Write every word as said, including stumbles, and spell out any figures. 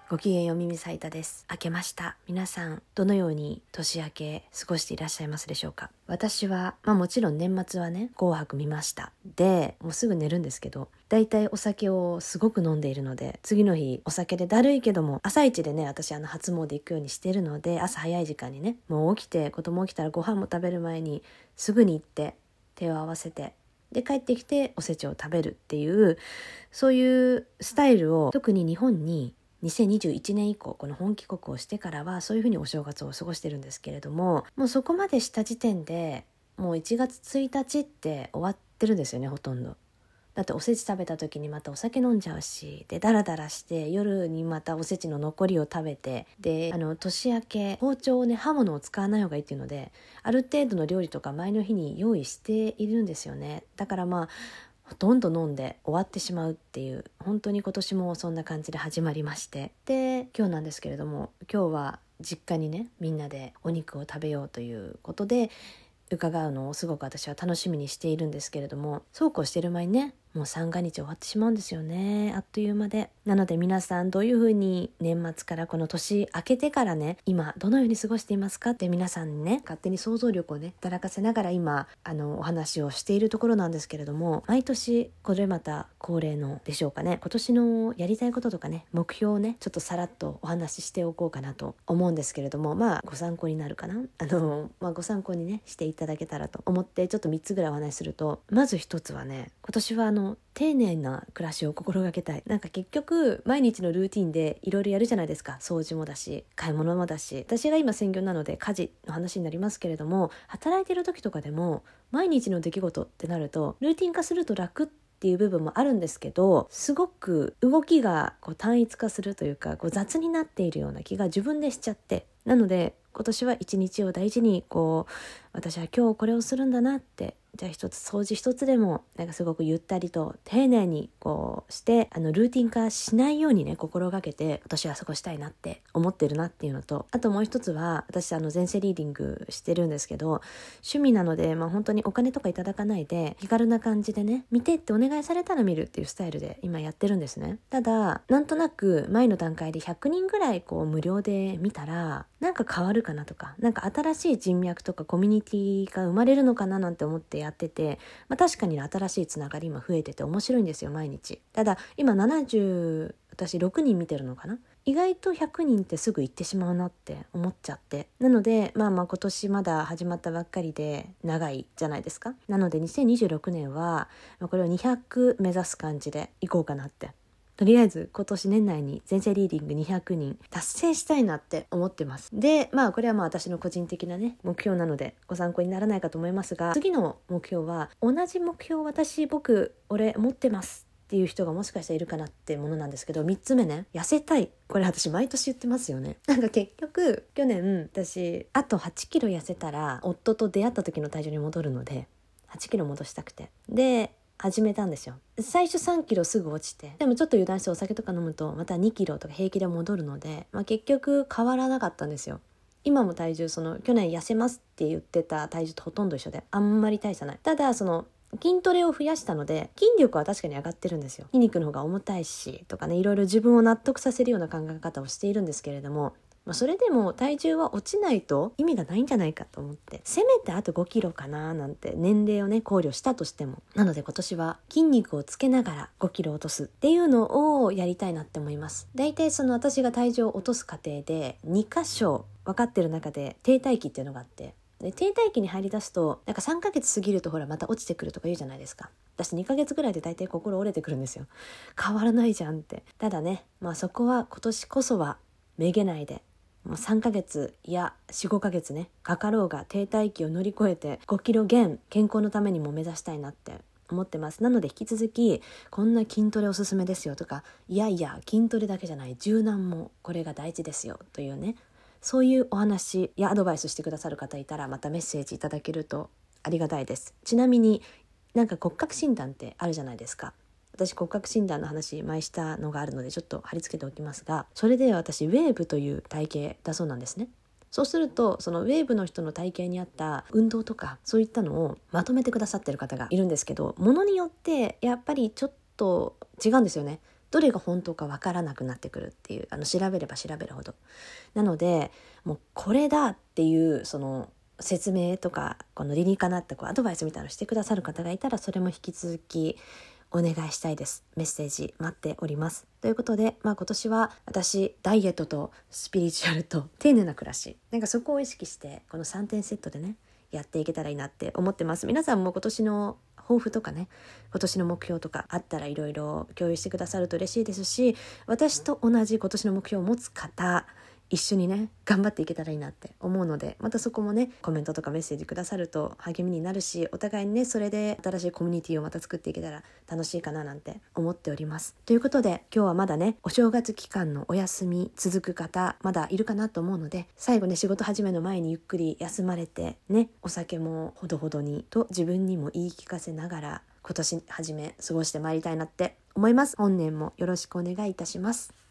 ごきげんよう、耳さいたです。明けました。皆さんどのように年明け過ごしていらっしゃいますでしょうか。私はまあもちろん年末はね紅白見ました。でもうすぐ寝るんですけど、だいたいお酒をすごく飲んでいるので、次の日お酒でだるいけども朝一でね、私あの初詣行くようにしているので、朝早い時間にね、もう起きて子供起きたらご飯も食べる前にすぐに行って手を合わせて、で帰ってきておせちを食べるっていう、そういうスタイルを特に日本ににせんにじゅういちねん以降、この本帰国をしてからはそういうふうにお正月を過ごしてるんですけれども、もうそこまでした時点でもういちがつついたちって終わってるんですよね、ほとんど。だっておせち食べた時にまたお酒飲んじゃうし、でダラダラして夜にまたおせちの残りを食べて、であの年明け包丁をね、刃物を使わない方がいいっていうので、ある程度の料理とか前の日に用意しているんですよね。だからまあほとんど飲んで終わってしまうっていう、本当に今年もそんな感じで始まりまして、で今日なんですけれども、今日は実家にねみんなでお肉を食べようということで伺うのをすごく私は楽しみにしているんですけれども、そうこうしてる前にね、もう三が日終わってしまうんですよね、あっという間で。なので皆さんどういうふうに年末からこの年明けてからね、今どのように過ごしていますかって、皆さんにね勝手に想像力をね働かせながら今あのお話をしているところなんですけれども、毎年これまた恒例のでしょうかね、今年のやりたいこととかね、目標をねちょっとさらっとお話ししておこうかなと思うんですけれども、まあご参考になるかな、あの、まあ、ご参考にねしていただけたらと思って、ちょっとみっつぐらいお話しすると、まずひとつはね、今年はあの丁寧な暮らしを心がけたい。なんか結局毎日のルーティンでいろいろやるじゃないですか。掃除もだし、買い物もだし、私が今専業なので家事の話になりますけれども、働いてる時とかでも毎日の出来事ってなるとルーティン化すると楽っていう部分もあるんですけど、すごく動きがこう単一化するというか、こう雑になっているような気が自分でしちゃって、なので今年は一日を大事に、こう私は今日これをするんだなって、じゃあ一つ掃除一つでもなんかすごくゆったりと丁寧にこうして、あのルーティン化しないようにね心がけて今年は過ごしたいなって思ってるなっていうのと、あともう一つは私あの前世リーディングしてるんですけど、趣味なので、まあ、本当にお金とかいただかないで気軽な感じでね、見てってお願いされたら見るっていうスタイルで今やってるんですね。ただなんとなく前の段階でひゃくにんぐらいこう無料で見たらなんか変わるかなとか、なんか新しい人脈とかコミュニティが生まれるのかななんて思ってやってて、まあ、確かに新しいつながり今増えてて面白いんですよ、毎日。ただ今ななじゅう、私ろくにん見てるのかな、意外とひゃくにんってすぐ行ってしまうなって思っちゃって、なのでまあまあ今年まだ始まったばっかりで長いじゃないですか。なのでにせんにじゅうろくねんはこれをにひゃく目指す感じでいこうかなって、とりあえず今年年内に前世リーディングにひゃくにん達成したいなって思ってます。でまあこれはまあ私の個人的なね目標なのでご参考にならないかと思いますが、次の目標は同じ目標私僕俺持ってますっていう人がもしかしたらいるかなってものなんですけど、みっつめね、痩せたい。これ私毎年言ってますよね。なんか結局去年私あとはちキロ痩せたら夫と出会った時の体重に戻るので、はちキロ戻したくてで始めたんですよ。最初さんキロすぐ落ちて、でもちょっと油断してお酒とか飲むとまたにキロとか平気で戻るので、まあ、結局変わらなかったんですよ。今も体重その去年痩せますって言ってた体重とほとんど一緒で、あんまり大差ない。ただその筋トレを増やしたので筋力は確かに上がってるんですよ。筋肉の方が重たいしとかね、いろいろ自分を納得させるような考え方をしているんですけれども、まあ、それでも体重は落ちないと意味がないんじゃないかと思って、せめてあとごキロかななんて年齢をね考慮したとしても、なので今年は筋肉をつけながらごキロ落とすっていうのをやりたいなって思います。だいたいその私が体重を落とす過程でに箇所分かってる中で停滞期っていうのがあって、で停滞期に入り出すとなんかさんかげつ過ぎるとほらまた落ちてくるとか言うじゃないですか。私にかげつぐらいで大体心折れてくるんですよ。変わらないじゃんって。ただね、まあそこは今年こそはめげないで、もうさんかげついや よん,ご ヶ月ねかかろうが停滞期を乗り越えてごキロ減、健康のためにも目指したいなって思ってます。なので引き続きこんな筋トレおすすめですよとか、いやいや筋トレだけじゃない柔軟もこれが大事ですよというね、そういうお話やアドバイスしてくださる方いたらまたメッセージいただけるとありがたいです。ちなみになんか骨格診断ってあるじゃないですか。私骨格診断の話前したのがあるのでちょっと貼り付けておきますが、それで私ウェーブという体型だそうなんですね。そうするとそのウェーブの人の体型に合った運動とかそういったのをまとめてくださってる方がいるんですけど、ものによってやっぱりちょっと違うんですよね。 どれが本当かわからなくなってくるっていう、あの調べれば調べるほど。なのでもうこれだっていうその説明とか、この理にかなったこうアドバイスみたいなのをしてくださる方がいたら、それも引き続きお願いしたいです。メッセージ待っております。ということで、まあ、今年は私ダイエットとスピリチュアルと丁寧な暮らし、なんかそこを意識してこのさんてんセットでねやっていけたらいいなって思ってます。皆さんも今年の抱負とかね、今年の目標とかあったらいろいろ共有してくださると嬉しいですし、私と同じ今年の目標を持つ方、一緒にね頑張っていけたらいいなって思うので、またそこもねコメントとかメッセージくださると励みになるし、お互いにねそれで新しいコミュニティをまた作っていけたら楽しいかななんて思っております。ということで今日はまだねお正月期間のお休み続く方まだいるかなと思うので、最後ね仕事始めの前にゆっくり休まれてね、お酒もほどほどにと自分にも言い聞かせながら今年初め過ごしてまいりたいなって思います。本年もよろしくお願いいたします。